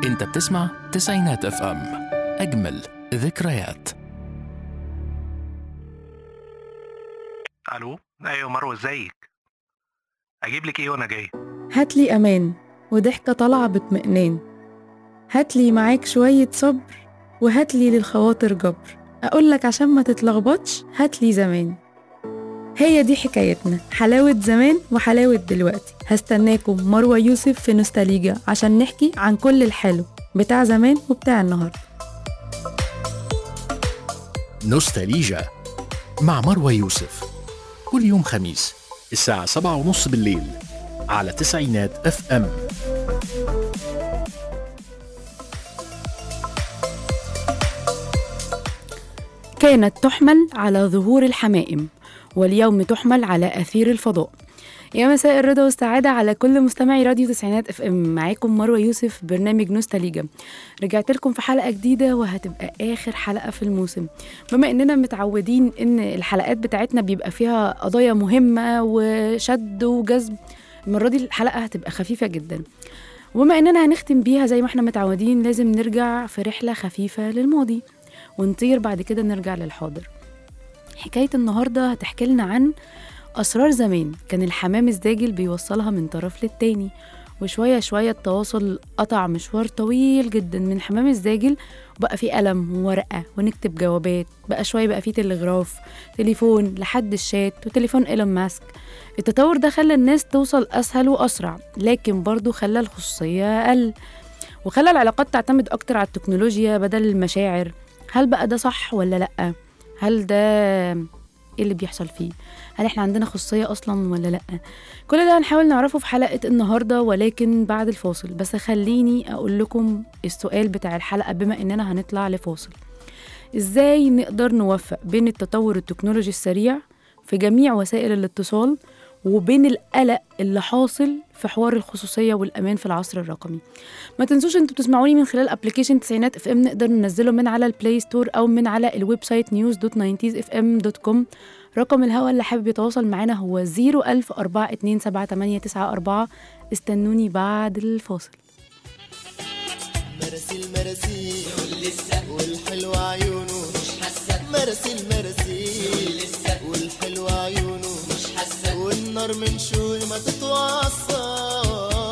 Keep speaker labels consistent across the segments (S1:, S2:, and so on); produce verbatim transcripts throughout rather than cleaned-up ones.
S1: انت بتسمع تسعينات اف ام، اجمل ذكريات.
S2: الو، ايوه مروه، ازيك؟ اجيب لك ايه وانا جاي؟
S3: هاتلي أمان وضحكة طالعة باطمئنان، هاتلي معاك شوية صبر، وهاتلي للخواطر جبر. أقولك عشان ما تتلخبطش هاتلي زمان. هي دي حكايتنا، حلاوة زمان وحلاوة دلوقتي. هستناكم مروة يوسف في نوستاليجا عشان نحكي عن كل الحلو بتاع زمان وبتاع النهاردة.
S1: نوستاليجا مع مروة يوسف، كل يوم خميس الساعة سبعة ونص بالليل على تسعينات اف ام.
S3: كانت تحمل على ظهور الحمائم، واليوم تحمل على أثير الفضاء. يا مساء الرضا والسعادة على كل مستمعي راديو تسعينات اف ام. معاكم مروة يوسف، برنامج نوستاليجا. رجعت لكم في حلقة جديدة وهتبقى آخر حلقة في الموسم، بما اننا متعودين ان الحلقات بتاعتنا بيبقى فيها قضايا مهمة وشد وجذب. المرة دي الحلقة هتبقى خفيفة جدا، وبما اننا هنختم بيها زي ما احنا متعودين لازم نرجع في رحلة خفيفة للماضي ونطير بعد كده نرجع للحاضر. حكاية النهاردة هتحكي لنا عن أسرار زمان كان الحمام الزاجل بيوصلها من طرف للتاني، وشوية شوية التواصل قطع مشوار طويل جدا من حمام الزاجل، وبقى فيه قلم وورقة ونكتب جوابات، بقى شوية بقى فيه تلغراف، تليفون لحد الشات وتليفون إيلون ماسك. التطور ده خلى الناس توصل أسهل وأسرع، لكن برضو خلى الخصوصية أقل، وخلى العلاقات تعتمد أكتر على التكنولوجيا بدل المشاعر. هل بقى ده صح ولا لأ؟ هل ده ايه اللي بيحصل فيه؟ هل احنا عندنا خصوصية اصلا ولا لا؟ كل ده هنحاول نعرفه في حلقة النهاردة، ولكن بعد الفاصل. بس خليني اقول لكم السؤال بتاع الحلقة بما اننا هنطلع لفاصل: ازاي نقدر نوفق بين التطور التكنولوجي السريع في جميع وسائل الاتصال وبين القلق اللي حاصل في حوار الخصوصية والأمان في العصر الرقمي؟ ما تنسوش انتوا بتسمعوني من خلال ابليكيشن تسعينات اف ام، نقدر ننزله من على البلاي ستور او من على الويب سايت نيوز دوت ناينتيز اف ام دوت كوم. رقم الهوا اللي حابب يتواصل معنا هو زيرو ألف أربعة اتنين سبعة تمانية تسعة أربعة. استنوني بعد الفاصل.
S4: مراسيل مراسيل يقول لسه والحلو عيونه مش حاسه، مراسيل مراسيل لسه والحلو عيونه مش حاسه، والنار من شوي ما تتوصى.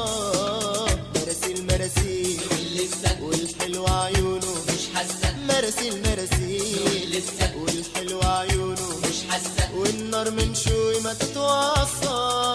S4: مراسيل مراسيل يقول لسه والحلو عيونه مش حاسه، مراسيل مراسيل لسه والحلو عيونه مش حاسه، والنار من شوي ما تتوصى.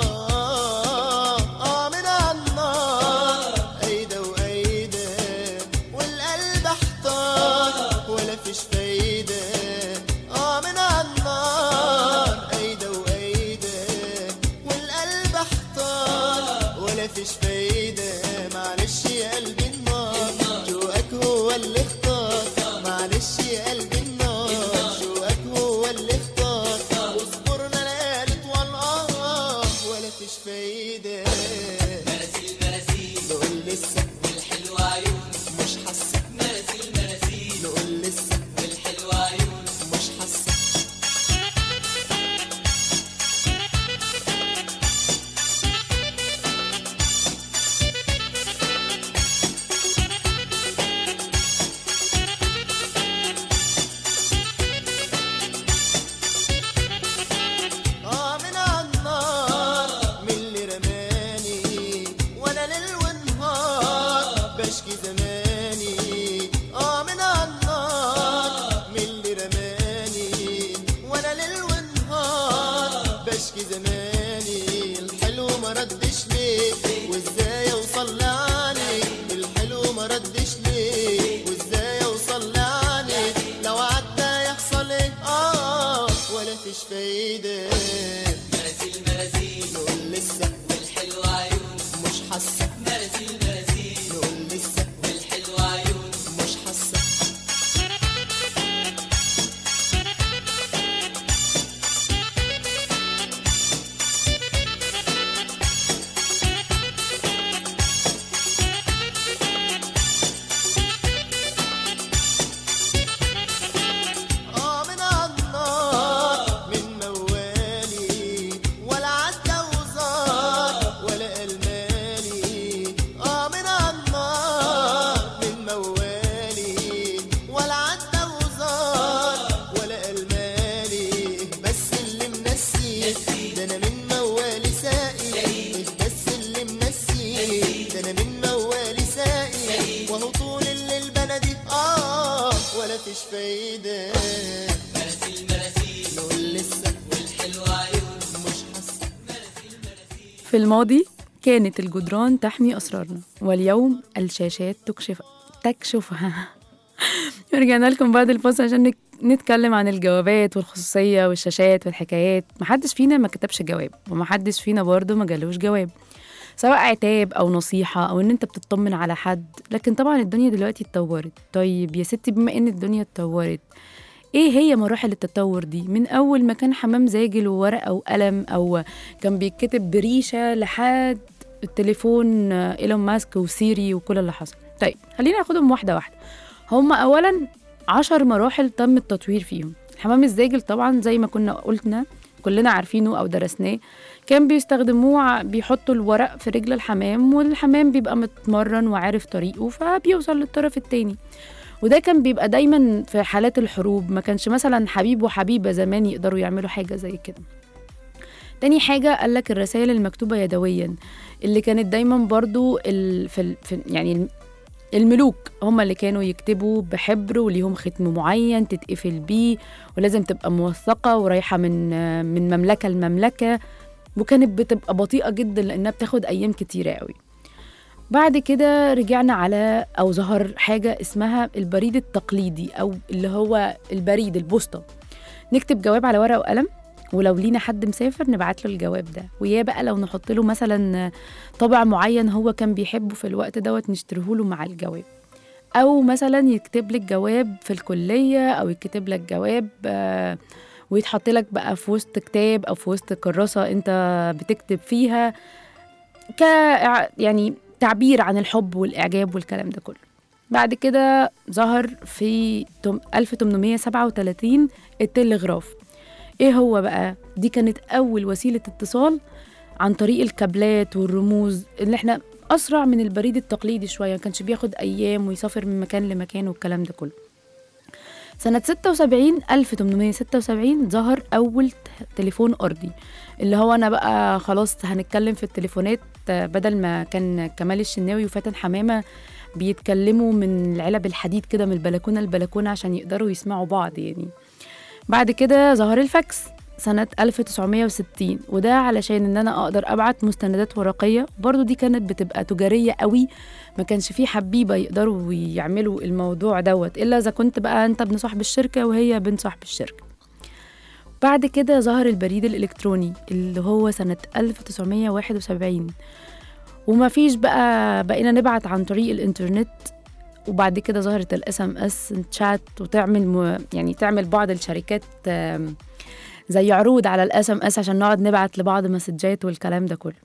S4: من موالي
S3: في الماضي كانت الجدران تحمي أسرارنا، واليوم الشاشات تكشف تكشفها. رجعنا لكم بعد الفاصل عشان نك... نتكلم عن الجوابات والخصوصية والشاشات والحكايات. محدش فينا ما كتبش جواب، ومحدش فينا برضه ما جالوش جواب، سواء عتاب أو نصيحة أو إن أنت بتطمن على حد. لكن طبعا الدنيا دلوقتي اتطورت. طيب يا ستي، بما إن الدنيا اتطورت، إيه هي مراحل التطور دي؟ من أول ما كان حمام زاجل وورقة وقلم، أو كان بيتكتب بريشة، لحد التليفون إيلون ماسك وسيري وكل اللي حصل. طيب خلينا ناخدهم واحدة واحدة. هم أولا عشر مراحل تم التطوير فيهم. الحمام الزاجل طبعا زي ما كنا قلنا كلنا عارفينه أو درسناه، كان بيستخدموه بيحطوا الورق في رجل الحمام، والحمام بيبقى متمرن وعارف طريقه فبيوصل للطرف التاني. وده كان بيبقى دايما في حالات الحروب، ما كانش مثلا حبيب وحبيبة زمان يقدروا يعملوا حاجة زي كده. تاني حاجة قالك الرسائل المكتوبة يدويا، اللي كانت دايما برضو ال في, في يعني الملوك هم اللي كانوا يكتبوا بحبر وليهم ختم معين تتقفل بيه، ولازم تبقى موثقة ورايحة من من مملكة لمملكة، وكانت بتبقى بطيئة جدا لأنها بتاخد أيام كتيرة قوي. بعد كده رجعنا على أو ظهر حاجة اسمها البريد التقليدي، أو اللي هو البريد البوسطة. نكتب جواب على ورقة وقلم، ولو لينا حد مسافر نبعت له الجواب ده، ويا بقى لو نحط له مثلا طبع معين هو كان بيحبه في الوقت دوت نشتريه له مع الجواب. أو مثلا يكتب لك جواب في الكلية، أو يكتب لك جواب آه ويتحط لك بقى في وسط كتاب أو في وسط كراسة أنت بتكتب فيها ك يعني تعبير عن الحب والإعجاب والكلام ده كله. بعد كده ظهر في ألف وثمانمائة وسبعة وثلاثين التلغراف. إيه هو بقى؟ دي كانت أول وسيلة اتصال عن طريق الكابلات والرموز، اللي احنا أسرع من البريد التقليدي شوية، ما كانش بياخد أيام ويسافر من مكان لمكان والكلام ده كله. سنة ستة وسبعين ألف وثمانمائة وستة وسبعين ظهر أول تليفون أرضي، اللي هو أنا بقى خلاص هنتكلم في التليفونات، بدل ما كان كمال الشناوي وفاتن حمامة بيتكلموا من العلب الحديد كده من البلكونة البلكونة عشان يقدروا يسمعوا بعض يعني. بعد كده ظهر الفاكس سنة ألف وتسعمائة وستين، وده علشان ان انا اقدر ابعت مستندات ورقية. برضو دي كانت بتبقى تجارية قوي، ما كانش فيه حبيبة يقدروا يعملوا الموضوع دوت الا اذا كنت بقى انت ابن صاحب الشركة وهي بنت صاحب الشركة. بعد كده ظهر البريد الالكتروني اللي هو سنة ألف وتسعمائة وواحد وسبعين، وما فيش بقى بقينا نبعت عن طريق الانترنت. وبعد كده ظهرت الاس ام اس تشات، وتعمل م... يعني تعمل بعض الشركات زي عروض على الاس ام اس عشان نقعد نبعت لبعض مسجات والكلام ده كله.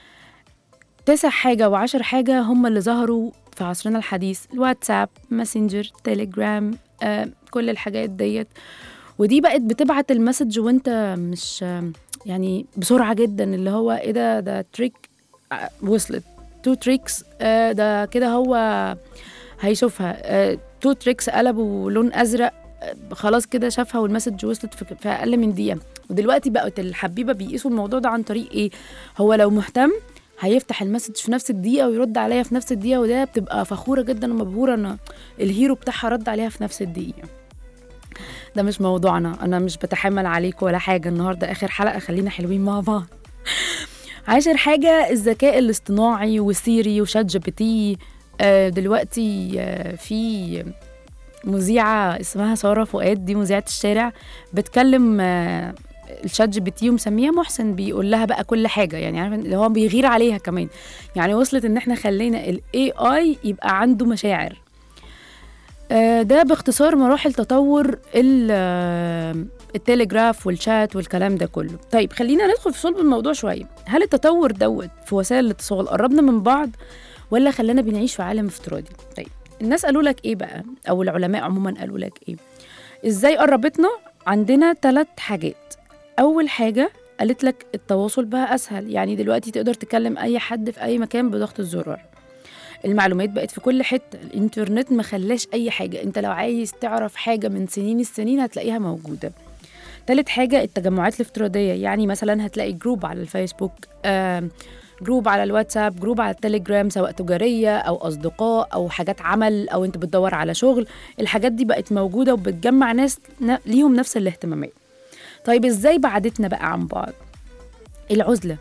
S3: تسع حاجة وعشر حاجة هم اللي ظهروا في عصرنا الحديث: الواتساب، ماسنجر، تيليجرام، آه، كل الحاجات ديت. ودي بقت بتبعت المسج وانت مش يعني بسرعة جدا، اللي هو ايه ده ده تريك وصلت، تو تريكس آه ده كده هو هيشوفها، آه تو تريكس قلبوا لون أزرق، آه خلاص كده شافها والمسج وصلت في, في أقل من دقيقة. ودلوقتي بقت الحبيبة بيقيسوا الموضوع ده عن طريق إيه؟ هو لو مهتم هيفتح المسج في نفس الدقيقة ويرد عليها في نفس الدقيقة، وده بتبقى فخورة جدا ومبهورة إن الهيرو بتاعها رد عليها في نفس الدقيقة. ده مش موضوعنا، أنا مش بتحمل عليكم ولا حاجة، النهاردة آخر حلقة، خلينا حلوين مع بعض. عاشر حاجة الذكاء الاصطناعي وسيري وشات جي بي تي. آه دلوقتي آه في مذيعة اسمها سارة فؤاد، دي مذيعة الشارع، بتكلم آه الشات جي بي تي ومسميها محسن، بيقول لها بقى كل حاجة، يعني عارف اللي هو بيغير عليها كمان. يعني وصلت ان احنا خلينا ال إيه آي يبقى عنده مشاعر. آه ده باختصار مراحل تطور التليجراف والشات والكلام ده كله. طيب خلينا ندخل في صلب الموضوع شوية. هل التطور دوت في وسائل الاتصال قربنا من بعض ولا خلانا بنعيش في عالم افتراضي؟ طيب الناس قالوا لك ايه بقى، او العلماء عموما قالوا لك ايه؟ ازاي قربتنا؟ عندنا ثلاث حاجات. اول حاجة قالت لك التواصل بقى اسهل، يعني دلوقتي تقدر تكلم اي حد في اي مكان بضغط الزرار. المعلومات بقت في كل حتة، الانترنت ما خلاش اي حاجة، انت لو عايز تعرف حاجة من سنين السنين هتلاقيها موجودة. ثالث حاجة التجمعات الافتراضية، يعني مثلا هتلاقي جروب على الفيسبوك، آه جروب على الواتساب، جروب على التليجرام، سواء تجارية أو أصدقاء أو حاجات عمل أو أنت بتدور على شغل. الحاجات دي بقت موجودة وبتجمع ناس ليهم نفس الاهتمامات. طيب إزاي بعدتنا بقى عن بعض؟ العزلة.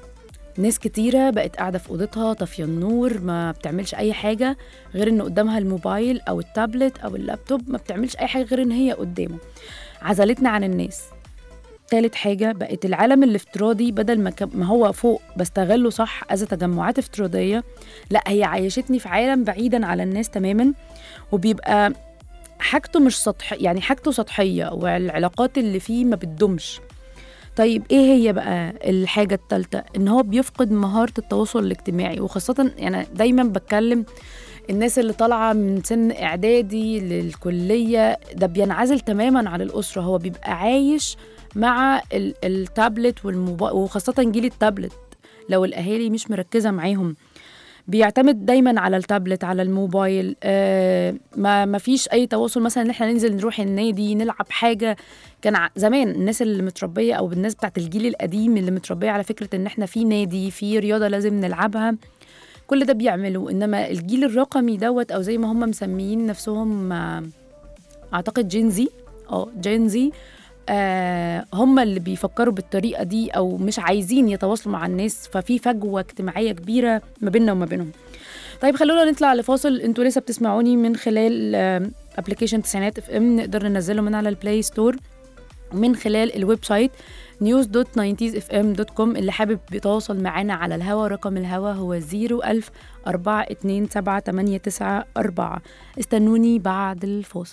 S3: ناس كتيرة بقت قاعدة في أوضتها طافية النور، ما بتعملش أي حاجة غير إن قدامها الموبايل أو التابلت أو اللابتوب، ما بتعملش أي حاجة غير إن هي قدامه. عزلتنا عن الناس. تالت حاجة بقت العالم الافتراضي بدل ما, ك... ما هو فوق بستغله صح أذا تجمعات افتراضية، لا هي عايشتني في عالم بعيدا على الناس تماما، وبيبقى حاجته مش سطح، يعني حاجته سطحية والعلاقات اللي فيه ما بتدومش. طيب ايه هي بقى الحاجة الثالثة؟ ان هو بيفقد مهارة التواصل الاجتماعي، وخاصة يعني دايما بتكلم الناس اللي طالعة من سن اعدادي للكلية، ده بينعزل تماما عن الأسرة، هو بيبقى عايش مع التابلت والموبايل، وخاصة جيل التابلت لو الأهالي مش مركزة معاهم بيعتمد دايما على التابلت على الموبايل. آه ما ما فيش اي تواصل، مثلا ان احنا ننزل نروح النادي نلعب حاجه. كان زمان الناس اللي متربيه او الناس بتاعت الجيل القديم اللي متربيه على فكره ان احنا في نادي في رياضه لازم نلعبها، كل ده بيعملوا. انما الجيل الرقمي دوت او زي ما هم مسميين نفسهم آه اعتقد جينزي اه جينزي آه هم اللي بيفكروا بالطريقة دي أو مش عايزين يتواصلوا مع الناس، ففي فجوة اجتماعية كبيرة ما بيننا وما بينهم. طيب خلونا نطلع لفاصل. انتوا لسه بتسمعوني من خلال ابليكيشن تسعينات اف ام، نقدر ننزله من على البلاي ستور ومن خلال الويب سايت نيوز دوت ناينتيز اف ام دوت كوم. اللي حابب يتواصل معانا على الهوا، رقم الهوا هو زيرو ألف أربعة اتنين سبعة تمانية تسعة أربعة. استنوني بعد الفاصل.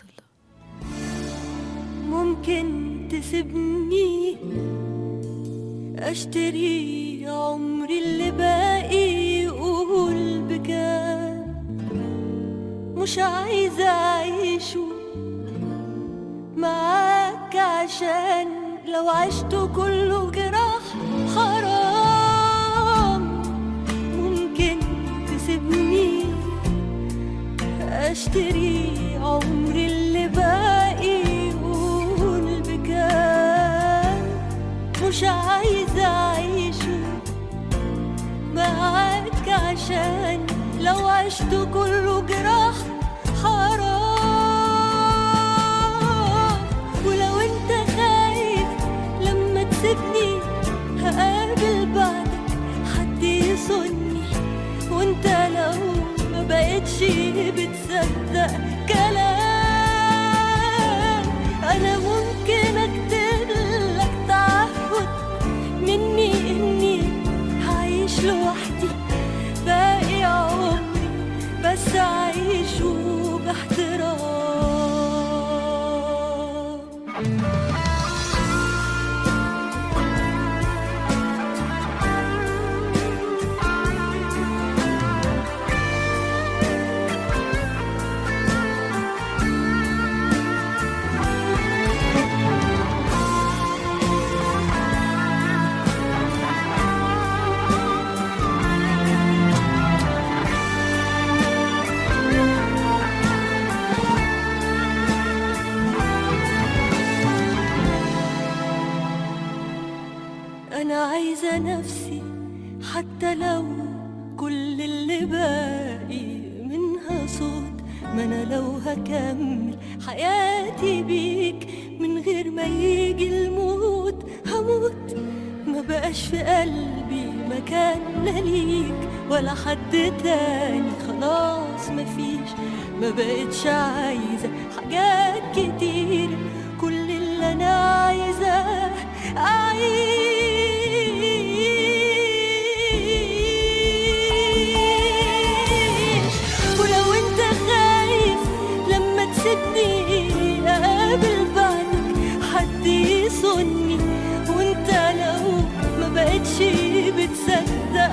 S5: ممكن تسيبني أشتري عمري اللي باقي، قول بكام، مش عايزة أعيشه معاك عشان لو عشته كله جراح حرام. ممكن تسيبني أشتري عمري اللي باقي، مش عايزة أعيشه معاك عشان لو عشته كله جراح حرام. ولو انت خايف لما تسيبني هقابل بعدك حد يصني، وانت لو ما بقتش بتصدق كلام، انا ممكن اكتب لك تعهد مني اني هعيش لوحدي باقي عمري، بس اعيشه باحترام. أنا عايزة نفسي حتى لو كل اللي باقي منها صوت، ما أنا لو هكمل حياتي بيك من غير ما يجي الموت هموت. ما بقاش في قلبي مكان لا ليك ولا حد تاني، خلاص مفيش، ما بقتش عايزة حاجات كتير، كل اللي أنا عايزة أعيش. ولو انت خايف لما تسيبني أقابل بعدك حد يصني، وانت لو ما بقتش بتصدق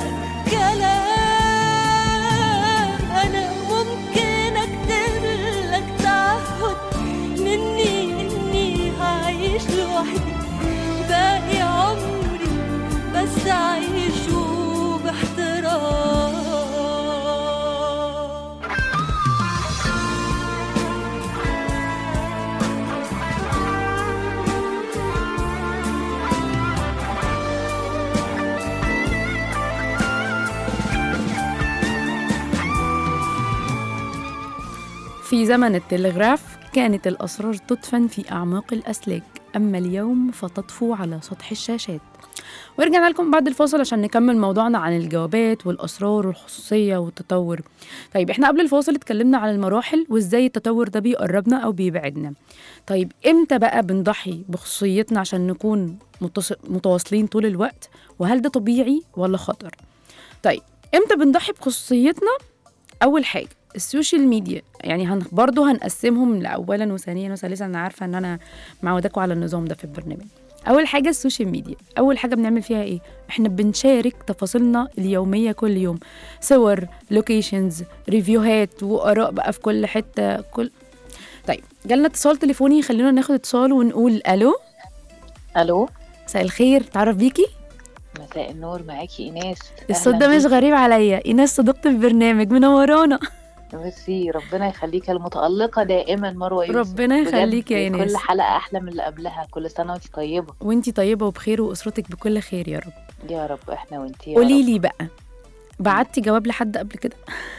S5: كلام، أنا ممكن أكتب لك تعهد مني إني هعيش لوحدي باقي عمري، بس أعيشه باحترام.
S3: في زمن التلغراف كانت الأسرار تدفن في أعماق الأسلاك، أما اليوم فتطفو على سطح الشاشات. ورجعنا لكم بعد الفاصل عشان نكمل موضوعنا عن الجوابات والأسرار والخصوصية والتطور. طيب احنا قبل الفاصل اتكلمنا عن المراحل وازاي التطور ده بيقربنا أو بيبعدنا. طيب امتى بقى بنضحي بخصوصيتنا عشان نكون متص- متواصلين طول الوقت، وهل ده طبيعي ولا خطر؟ طيب امتى بنضحي بخصوصيتنا؟ أول حاجة السوشيال ميديا، يعني هن برضه هنقسمهم لأولا وثانيا وثالثا. أنا عارفة إن أنا معوداكوا على النظام ده في البرنامج. أول حاجة السوشيال ميديا، أول حاجة بنعمل فيها إيه؟ إحنا بنشارك تفاصيلنا اليومية كل يوم، صور، لوكيشنز، ريفيوهات وآراء بقى في كل حتة كل. طيب جالنا اتصال تليفوني، خلينا ناخد اتصال ونقول ألو.
S6: الو،
S3: مساء الخير، تعرف بيكي؟
S6: مساء النور، معاكي ايناس.
S3: الصوت
S6: أهلاً
S3: ده مش
S6: بيكي.
S3: غريب عليا، إيناس صديقة البرنامج منورانا.
S6: ميرسي، ربنا يخليكي المتألقة دائما مروة يوسف.
S3: ربنا يخليك يا
S6: بجد
S3: إيناس.
S6: كل حلقة أحلى من اللي قبلها، كل سنة وانتي طيبة.
S3: وانتي طيبة وبخير وأسرتك بكل خير يا رب.
S6: يا رب احنا وانتي يا
S3: قولي
S6: رب.
S3: لي بقى، بعتي جواب لحد قبل كده؟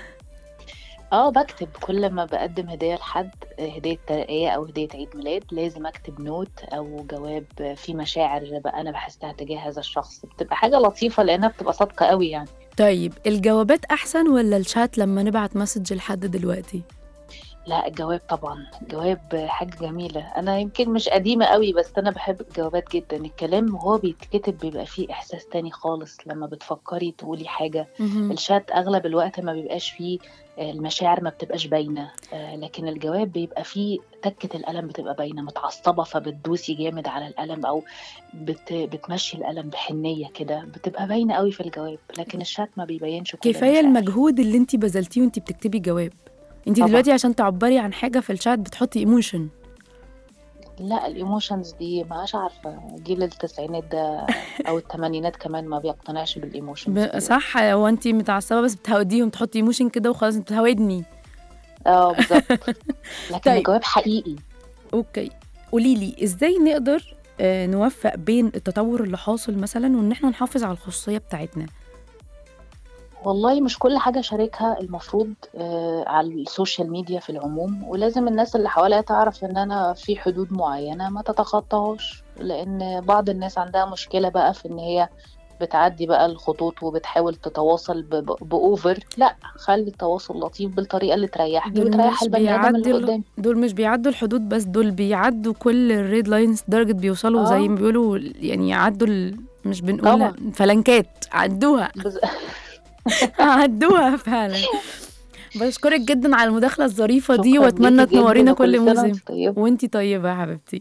S6: اه بكتب كل ما بقدم هدية لحد، هدية ترقية أو هدية عيد ميلاد، لازم أكتب نوت أو جواب فيه مشاعر بقى أنا بحسها تجاه هذا الشخص. بتبقى حاجة لطيفة لأنها بتبقى صادقة قوي يعني.
S3: طيب الجوابات أحسن ولا الشات لما نبعت مسج لحد دلوقتي؟
S6: لا الجواب طبعا، الجواب حاجة جميلة. أنا يمكن مش قديمة قوي بس أنا بحب الجوابات جدا. الكلام وهو بيتكتب بيبقى فيه إحساس تاني خالص لما بتفكري تقولي حاجة.
S3: مهم.
S6: الشات أغلب الوقت ما بيبقاش فيه آه، المشاعر ما بتبقاش باينة، آه، لكن الجواب بيبقى فيه تكة القلم بتبقى باينة، متعصبة فبتدوسي جامد على القلم أو بت بتمشي القلم بحنية كده، بتبقى باينة قوي في الجواب. لكن الشات ما بيبينش كل
S3: كفاية
S6: المشاعر.
S3: المجهود اللي انتي بذلتيه وانتي بتكتبي جواب. انتي
S6: طبعاً.
S3: دلوقتي عشان تعبري عن حاجة في الشات بتحطي ايموشن.
S6: لا الايموشنز دي مش عارفه، جيل التسعينات ده او الثمانينات كمان ما بيقتنعش بالايموشنز
S3: ب... صح، هو انتي متعصبة بس بتهوديهم، تحطي ايموشن كده وخلاص، انت بتهودني.
S6: اه بالظبط. لكن
S3: طيب.
S6: الجواب حقيقي.
S3: اوكي، قولي لي ازاي نقدر آه، نوفق بين التطور اللي حاصل مثلا وان احنا نحافظ على الخصوصية بتاعتنا؟
S6: والله مش كل حاجه شاركها المفروض آه على السوشيال ميديا في العموم، ولازم الناس اللي حواليا تعرف ان انا في حدود معينه ما تتخطاهاش، لان بعض الناس عندها مشكله بقى في ان هي بتعدي بقى الخطوط وبتحاول تتواصل ب- ب- بأوفر. لا، خلي التواصل لطيف بالطريقة اللي تريحني
S3: دول
S6: وتريح
S3: مش
S6: البني آدم اللي
S3: بيعدوا
S6: قدامي.
S3: دول مش بيعدوا الحدود بس، دول بيعدوا كل الريد لاينز، درجة بيوصلوا
S6: آه.
S3: زي ما بيقولوا، يعني يعدوا ال... مش بنقول
S6: طبعاً.
S3: فلنكات، عدوها.
S6: بز...
S3: عدوها فعلا. بشكرك جدا على المداخلة الظريفة دي،
S6: شكراً
S3: واتمنى
S6: ليكي جداً
S3: تنورينا
S6: وكل
S3: كل
S6: سنة
S3: موسم.
S6: وانت طيبة.
S3: وانتي طيبة يا حبيبتي.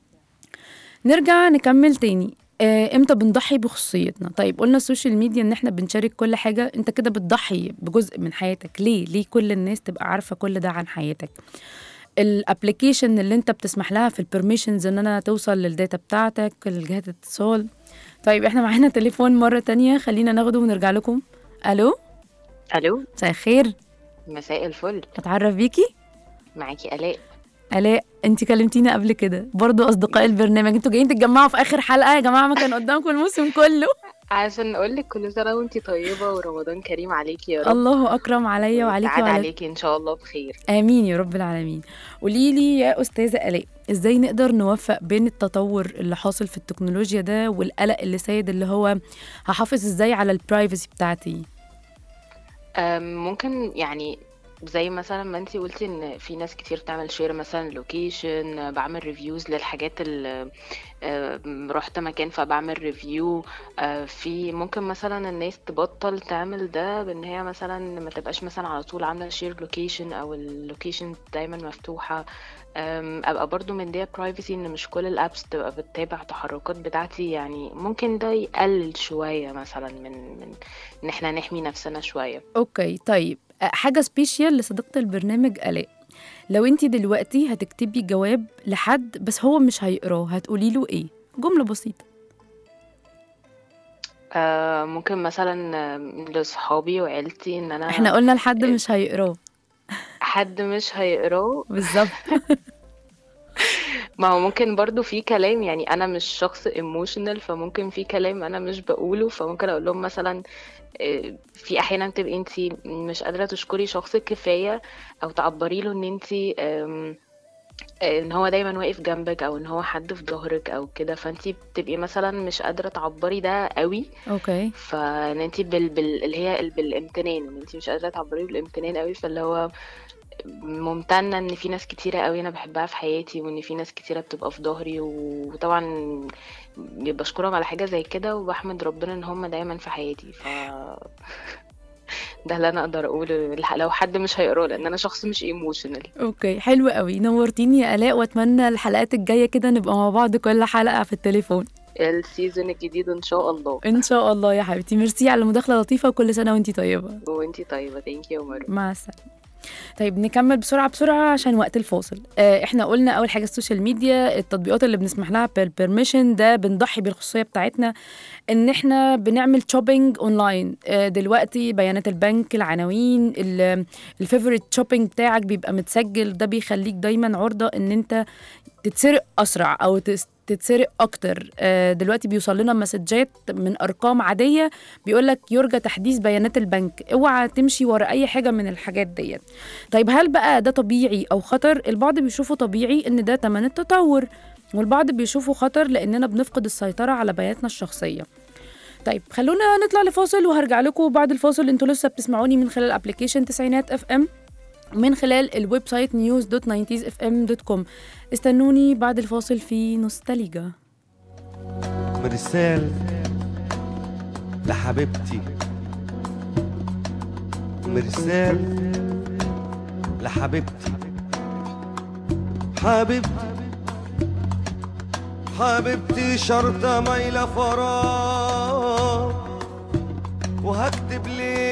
S3: نرجع نكمل تاني. آه، امتى بنضحي بخصوصيتنا؟ طيب قلنا السوشيال ميديا ان احنا بنشارك كل حاجة، انت كده بتضحي بجزء من حياتك. ليه ليه كل الناس تبقى عارفة كل ده عن حياتك؟ الابليكيشن اللي انت بتسمح لها في البرميشنز ان انا توصل للداتا بتاعتك لجهات الاتصال. طيب احنا معانا تليفون مرة تانية، خلينا ناخده ونرجع لكم. الو،
S6: الو،
S3: مساء الخير،
S6: مساء الفل،
S3: اتعرف بيكي؟
S6: معاكي آلاء.
S3: آلاء، انت كلمتينا قبل كده برضو، اصدقاء البرنامج، انتوا جايين تتجمعوا في اخر حلقة يا جماعة، ما كان قدامكم الموسم كله.
S6: عشان نقولك كل سنة وانتي طيبة ورمضان كريم عليكي يا رب.
S3: الله اكرم عليا وعليكي
S6: ويتعاد
S3: وعلى
S6: عليكي ان شاء الله بخير.
S3: امين يا رب العالمين. قولي لي يا استاذة آلاء، ازاي نقدر نوفق بين التطور اللي حاصل في التكنولوجيا ده والقلق اللي سايد، اللي هو هحافظ ازاي على البرايفسي بتاعتي؟
S7: أم، ممكن يعني زي مثلا ما انتي قلتي ان في ناس كتير بتعمل شير مثلا لوكيشن، بعمل ريفيوز للحاجات اللي رحت مكان فبعمل ريفيو. في ممكن مثلا الناس تبطل تعمل ده بان هي مثلا ما تبقاش مثلا على طول عامله شير لوكيشن او اللوكيشن دايما مفتوحه. أم، ابقى برضو من دي برايفسي ان مش كل الابس تبقى بتتابع تحركات بتاعتي، يعني ممكن ده يقلل شويه مثلا من من ان احنا نحمي نفسنا شويه.
S3: اوكي طيب، أه، حاجة سبيشيال لصديقة البرنامج آلاء، لو انتي دلوقتي هتكتبي جواب لحد بس هو مش هيقراه، هتقولي له ايه؟ جملة بسيطة.
S7: آه ممكن مثلا آه، لصحابي وعيلتي ان انا
S3: احنا قلنا لحد مش هيقراه.
S7: حد مش هيقراه.
S3: بالظبط.
S7: ما هو ممكن برضو في كلام، يعني انا مش شخص ايموشنال، فممكن في كلام انا مش بقوله، فممكن اقول لهم مثلا آه، في احيانا تبقي انتي مش قادرة تشكري شخص كفاية او تعبري له ان انتي آم، ان هو دايما واقف جنبك او ان هو حد في ظهرك او كده، فانتي بتبقي مثلا مش قادره تعبري ده قوي،
S3: اوكي.
S7: فان انتي بال... بال... اللي هي ال- بالامتنان، ان انتي مش قادره تعبري بالامتنان قوي، فاللي هو ممتنه ان في ناس كتيره قوي انا بحبها في حياتي، وان في ناس كتيره بتبقى في ظهري، وطبعا بشكرهم على حاجه زي كده، وبحمد ربنا ان هم دايما في حياتي. ف ده اللي انا اقدر اقوله لو حد مش هيقراه، لان انا شخص مش ايموشنال.
S3: اوكي، حلو قوي، نورتيني يا آلاء، واتمنى الحلقات الجايه كده نبقى مع بعض كل حلقه في التليفون
S7: السيزون الجديد ان شاء الله.
S3: ان شاء الله يا حبيبتي. ميرسي على المداخله لطيفه، وكل سنه وانتي طيبه.
S7: وانتي طيبه. ثانك يو مروه.
S3: مع السلامه. طيب نكمل بسرعة بسرعة عشان وقت الفاصل. آه احنا قلنا أول حاجة السوشيال ميديا، التطبيقات اللي بنسمح لها بالبرميشن، ده بنضحي بالخصوصية بتاعتنا ان احنا بنعمل شوبينج اونلاين. آه دلوقتي بيانات البنك، العناوين، الفيفوريت شوبينج بتاعك بيبقى متسجل، ده بيخليك دايما عرضة ان انت تتسرق أسرع أو تتسرق أكتر. دلوقتي بيوصل لنا مسجات من أرقام عادية بيقولك يرجى تحديث بيانات البنك، اوعى تمشي ورا أي حاجة من الحاجات دي. طيب هل بقى ده طبيعي أو خطر؟ البعض بيشوفوا طبيعي إن ده تمن التطور، والبعض بيشوفوا خطر لأننا بنفقد السيطرة على بياناتنا الشخصية. طيب خلونا نطلع لفاصل وهرجع لكم بعد الفاصل. انتوا لسه بتسمعوني من خلال ابليكيشن تسعينات اف ام، من خلال الويب سايت نيوز دوت ناينتيز اف ام دوت كوم. استنوني بعد الفاصل في نوستالجيا.
S8: مرسال لحبيبتي، مرسال لحبيبتي، حبيبتي حبيبتي شرطة مايلة فراغ، وهكتب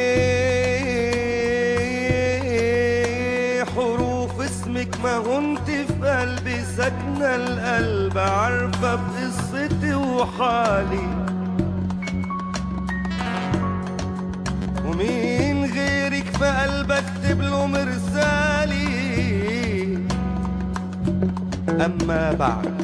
S8: ليه حروف اسمك، ما هنت في قلبي ساكنة القلب، عارفة بقصتي وحالي، ومين غيرك في قلبي اكتب له مرسالي. اما بعد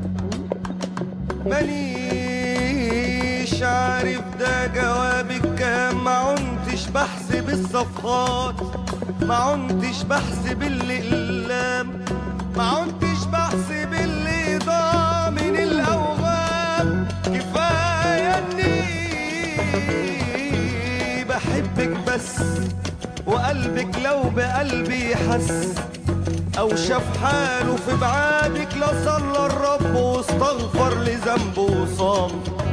S8: مانيش عارف ده جوابك كام، ما عنتش بحسب الصفحات، ما عنتش بحسب الأقلام، ما عنتش بحسب اللي ضاع من الأوغام. كفاية إني بحبك بس، وقلبك لو بقلبي حس، أو شاف حاله في بعادك لا صلى الرب واستغفر لذنبه وصام.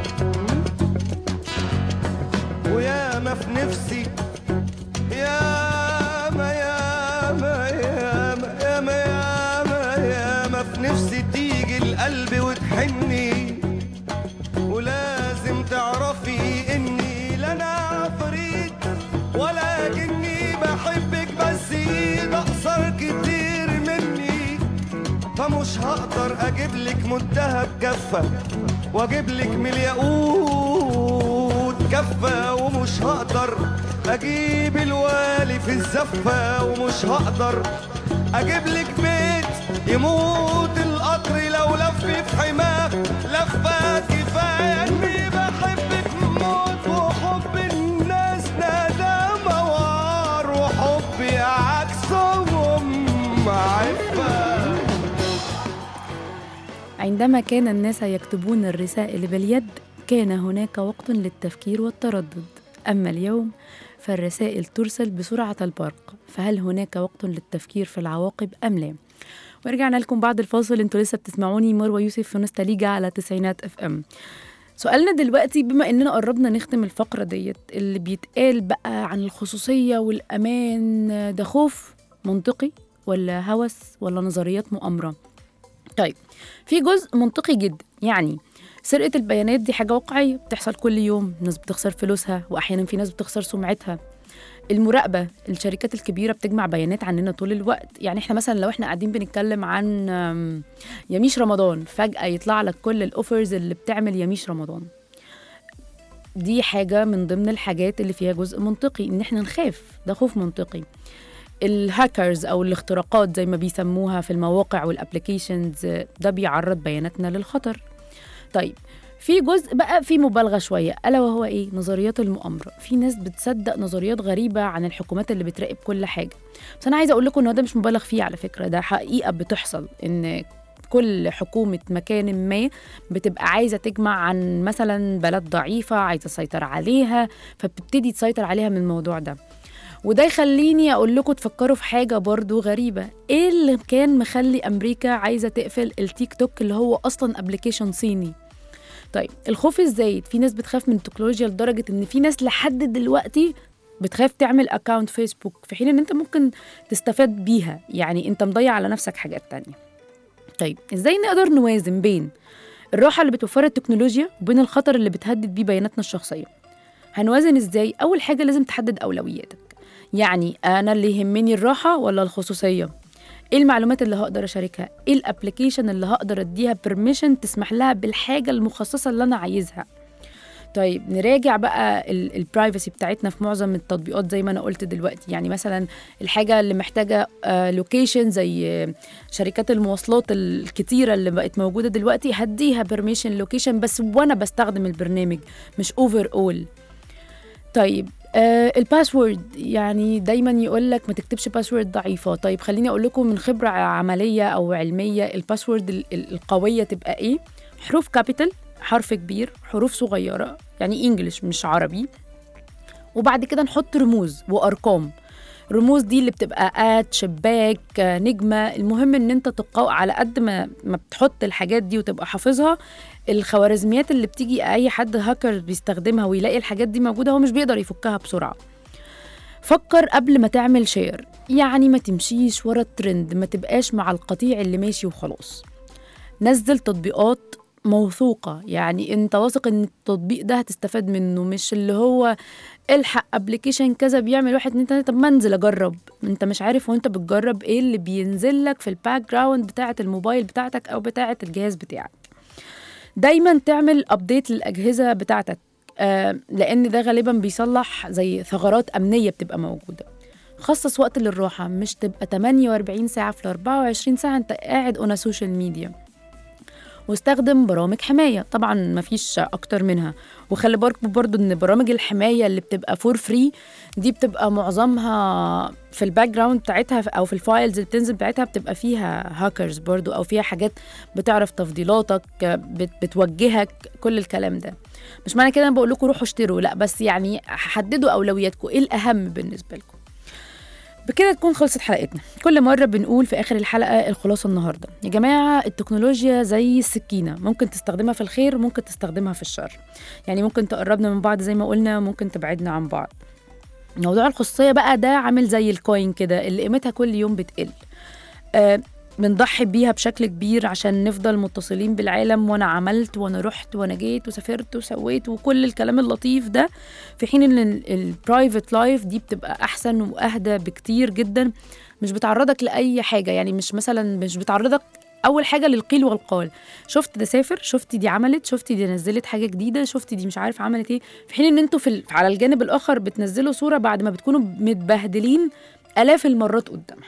S8: ويا ما في نفسي يا ما يا ما يا ما يا ما يا ما يا ما في نفسي تيجي القلب وتحني، ولازم تعرفي إني لا أنا عفريت ولا جني، بحبك بس ده أقصر كتير مني، فمش هقدر أجيبلك منتهى بكفة، وأجيبلك من الياقوت كفة، ومش هقدر أجيب الوالي في الزفة، ومش هقدر أجيبلك بيت يموت القطر لو لف في حماه لفة. كفاية إني بحبك موت، وحب الناس ندامة وعار، وحبي عكسهم عفة.
S3: عندما كان الناس يكتبون الرسائل باليد كان هناك وقت للتفكير والتردد، أما اليوم فالرسائل ترسل بسرعة البرق، فهل هناك وقت للتفكير في العواقب أم لا؟ ورجعنا لكم بعد الفاصل. انتوا لسه بتسمعوني مروة يوسف في نوستالجيا على تسعينات اف ام. سؤالنا دلوقتي، بما اننا قربنا نختم الفقرة ديت، اللي بيتقال بقى عن الخصوصية والأمان ده خوف منطقي ولا هوس ولا نظريات مؤامرة؟ طيب في جزء منطقي جدا، يعني سرقة البيانات دي حاجة واقعية بتحصل كل يوم، ناس بتخسر فلوسها وأحيانا في ناس بتخسر سمعتها. المراقبة، الشركات الكبيرة بتجمع بيانات عننا طول الوقت، يعني احنا مثلا لو احنا قاعدين بنتكلم عن يميش رمضان، فجأة يطلع لك كل الأوفرز اللي بتعمل يميش رمضان. دي حاجة من ضمن الحاجات اللي فيها جزء منطقي، ان احنا نخاف، ده خوف منطقي. الهاكرز أو الاختراقات زي ما بيسموها في المواقع والابليكيشنز، ده بيعرض بياناتنا للخطر. طيب في جزء بقى في مبالغة شوية، ألا وهو إيه؟ نظريات المؤامرة. في ناس بتصدق نظريات غريبة عن الحكومات اللي بتراقب كل حاجة، بس أنا عايزة أقول لكم إن ده مش مبالغ فيه على فكرة، ده حقيقة بتحصل، إن كل حكومة مكان ما بتبقى عايزة تجمع عن مثلا بلد ضعيفة، عايزة تسيطر عليها، فبتبتدي تسيطر عليها من الموضوع ده. وده يخليني أقول لكم تفكروا في حاجة برضو غريبة، إيه اللي كان مخلي أمريكا عايزة تقفل التيك توك اللي هو أصلا أبليكيشن صيني؟ طيب الخوف الزايد، في ناس بتخاف من التكنولوجيا لدرجة إن في ناس لحد دلوقتي بتخاف تعمل أكاونت فيسبوك، في حين إن أنت ممكن تستفاد بيها، يعني أنت مضيع على نفسك حاجات تانية. طيب إزاي نقدر نوازن بين الراحة اللي بتوفرها التكنولوجيا وبين الخطر اللي بتهدد بيه بياناتنا الشخصية؟ هنوازن إزاي؟ أول حاجة لازم تحدد أولوياتك، يعني أنا اللي يهمني الراحة ولا الخصوصية؟ إيه المعلومات اللي هقدر أشاركها؟ إيه الابليكيشن اللي هقدر أديها بيرميشن تسمح لها بالحاجة المخصصة اللي أنا عايزها؟ طيب نراجع بقى البرايفسي بتاعتنا في معظم التطبيقات زي ما أنا قلت دلوقتي، يعني مثلا الحاجة اللي محتاجة لوكيشن زي شركات المواصلات الكتيرة اللي بقت موجودة دلوقتي هديها بيرميشن لوكيشن بس وأنا بستخدم البرنامج، مش أوفر أول. طيب آه الباسورد، يعني دايما يقول لك ما تكتبش باسورد ضعيفة. طيب خليني أقول لكم من خبرة عملية أو علمية، الباسورد القوية تبقى إيه؟ حروف كابيتال، حرف كبير، حروف صغيرة يعني إنجليش مش عربي، وبعد كده نحط رموز وأرقام. الرموز دي اللي بتبقى آت، شباك، نجمة. المهم إن أنت تقاو على قد ما ما بتحط الحاجات دي وتبقى حافظها، الخوارزميات اللي بتيجي أي حد هاكر بيستخدمها ويلاقي الحاجات دي موجودة هو مش بيقدر يفكها بسرعة. فكر قبل ما تعمل شير، يعني ما تمشيش ورا الترند، ما تبقاش مع القطيع اللي ماشي وخلاص. نزل تطبيقات موثوقة، يعني انت واثق ان التطبيق ده هتستفاد منه، مش اللي هو الحق ابليكيشن كذا بيعمل واحد اتنين تلاته طب ما انزل اجرب. انت مش عارف وانت بتجرب ايه اللي بينزل لك في الباك جراوند بتاعة الموبايل بتاعتك او بتاعة الجهاز بتاعك. دايما تعمل ابديت للاجهزة بتاعتك، آه لان ده غالبا بيصلح زي ثغرات امنية بتبقى موجودة. خصص وقت للراحة، مش تبقى تمانية وأربعين ساعة في أربعة وعشرين ساعة انت قاعد اون سوشيال ميديا. واستخدم برامج حماية، طبعا مفيش أكتر منها. وخلي بالكم برضو إن برامج الحماية اللي بتبقى فور فري دي بتبقى معظمها في الباك جراوند بتاعتها أو في الفايلز اللي بتنزل بتاعتها بتبقى فيها هاكرز برضو، أو فيها حاجات بتعرف تفضيلاتك، بت بتوجهك، كل الكلام ده. مش معنى كده أنا بقول لكم روحوا اشتروا، لا، بس يعني حددوا أولوياتكم، إيه الأهم بالنسبة لكم. بكده تكون خلصت حلقتنا. كل مرة بنقول في آخر الحلقة الخلاصة النهاردة. يا جماعة التكنولوجيا زي السكينة، ممكن تستخدمها في الخير وممكن تستخدمها في الشر، يعني ممكن تقربنا من بعض زي ما قلنا، ممكن تبعدنا عن بعض. موضوع الخصوصية بقى ده عامل زي الكوين كده اللي قيمتها كل يوم بتقل. آه بنضحي بيها بشكل كبير عشان نفضل متصلين بالعالم، وانا عملت وانا رحت وانا جيت وسافرت وسويت وكل الكلام اللطيف ده، في حين ان البرايفت لايف دي بتبقى احسن واهدى بكتير جدا. مش بتعرضك لاي حاجه، يعني مش مثلا مش بتعرضك اول حاجه للقيل والقال، شفت ده سافر، شفت دي عملت، شفت دي نزلت حاجه جديده، شفت دي مش عارف عملت ايه، في حين ان انتوا في على الجانب الاخر بتنزلوا صوره بعد ما بتكونوا متبهدلين الاف المرات قدامها.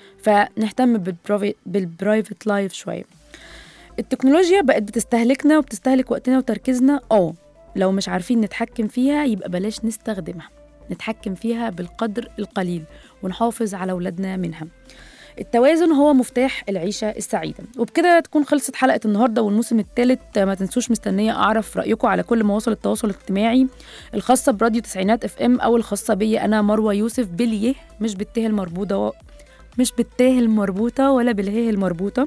S3: فنهتم بالبرايفت لايف شويه. التكنولوجيا بقت بتستهلكنا وبتستهلك وقتنا وتركيزنا، اه لو مش عارفين نتحكم فيها يبقى بلاش نستخدمها، نتحكم فيها بالقدر القليل ونحافظ على أولادنا منها. التوازن هو مفتاح العيشة السعيدة. وبكده تكون خلصت حلقة النهاردة والموسم الثالث. ما تنسوش، مستنية أعرف رأيكم على كل مواصل التواصل الاجتماعي الخاصة براديو تسعينات اف ام أو الخاصة بي أنا مروة يوسف باليه، مش بالته المربوطة مش بالته المربوطة ولا بالهيه المربوطة.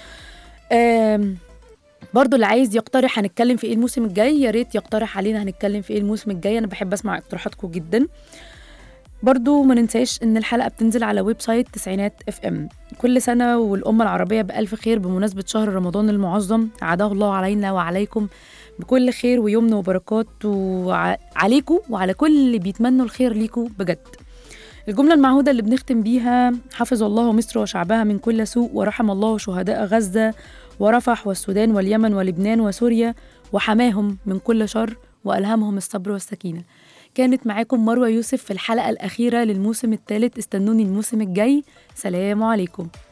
S3: برضو اللي عايز يقترح هنتكلم في ايه الموسم الجاي يا ريت يقترح علينا هنتكلم في ايه الموسم الجاي، انا بحب اسمع اقتراحاتكم جدا. برضو ما ننساش ان الحلقة بتنزل على ويب سايت تسعينات اف ام كل سنة، والأمة العربية بألف خير بمناسبة شهر رمضان المعظم، عاده الله علينا وعليكم بكل خير ويمن وبركات، وعليكم وعلى كل اللي بيتمنوا الخير ليكم بجد. الجملة المعهودة اللي بنختم بيها: حفظ الله مصر وشعبها من كل سوء، ورحم الله شهداء غزة ورفح والسودان واليمن ولبنان وسوريا، وحماهم من كل شر وألهمهم الصبر والسكينة. كانت معاكم مروة يوسف في الحلقة الأخيرة للموسم الثالث. استنوني الموسم الجاي. سلام عليكم.